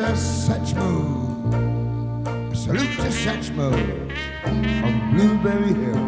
Satchmo. Salute to Satchmo on Blueberry Hill.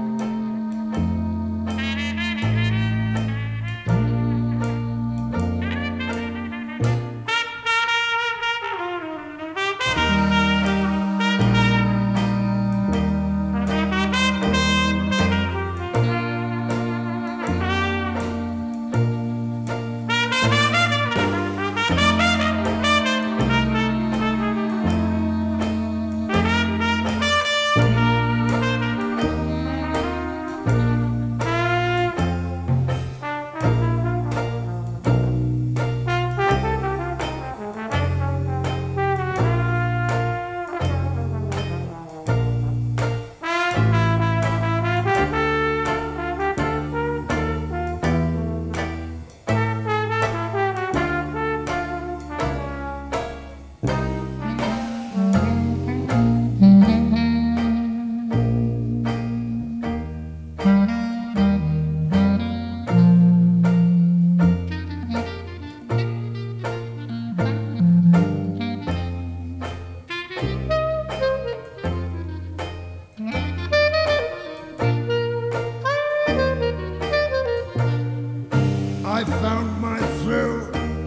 I found my thrill,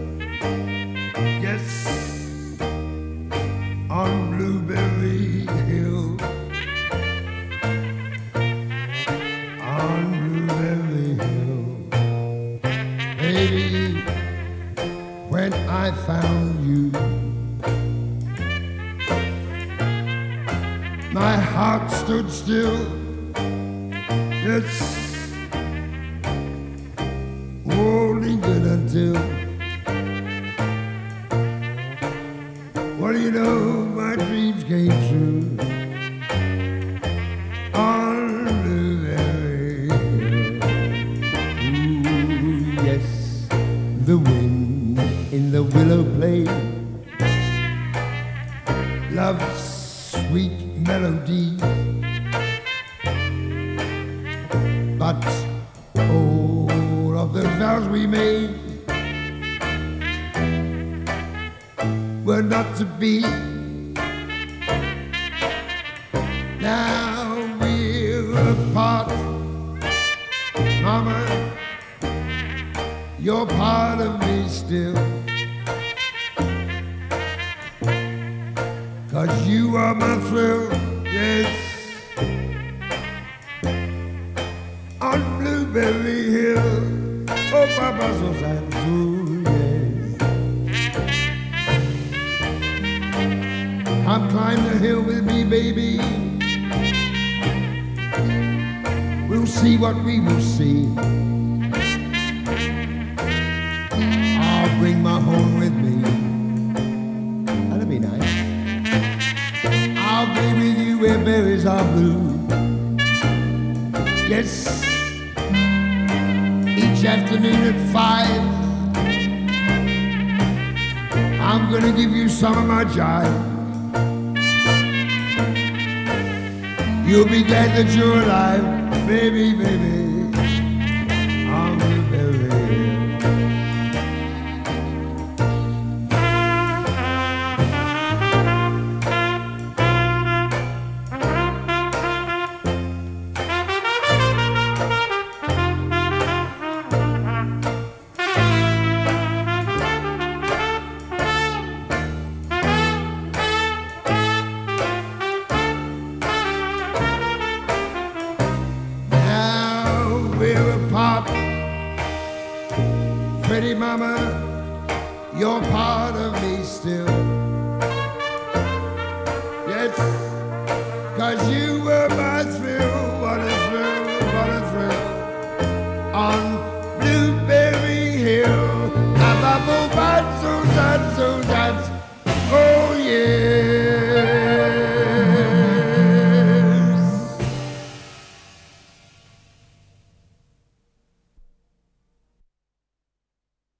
yes, on Blueberry Hill. On Blueberry Hill. Baby, when I found you, my heart stood still, yes, lingered until, well, you know, my dreams came true on Blueberry Hill. Ooh, yes, the wind in the willow played love's sweet melody, but all of the vows we made were not to be. Now we're apart, Mama, you're part of me still, 'cause you are my thrill, yes, on Blueberry Hill. Oh, Papa, so sad, ooh, yes. Come climb the hill with me, baby. We'll see what we will see. I'll bring my horn with me. That'll be nice. I'll be with you where berries are blue. Yes, each afternoon at 5, I'm gonna give you some of my jive. You'll be glad that you're alive, baby, baby, on Blueberry Hill. We're apart, pretty mama, you're part of me still. Yes, 'cause you were my thrill, what a thrill, what a thrill, on Blueberry Hill. I'm a so sad, oh yeah.